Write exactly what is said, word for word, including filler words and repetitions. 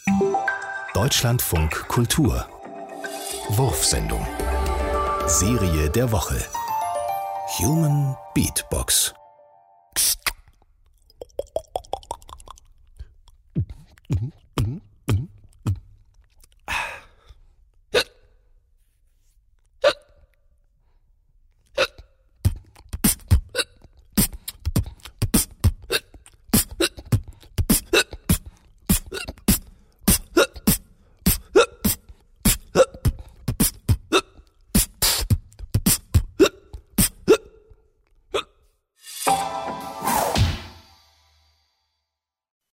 Deutschlandfunk Kultur Wurfsendung Serie der Woche Human Beatbox.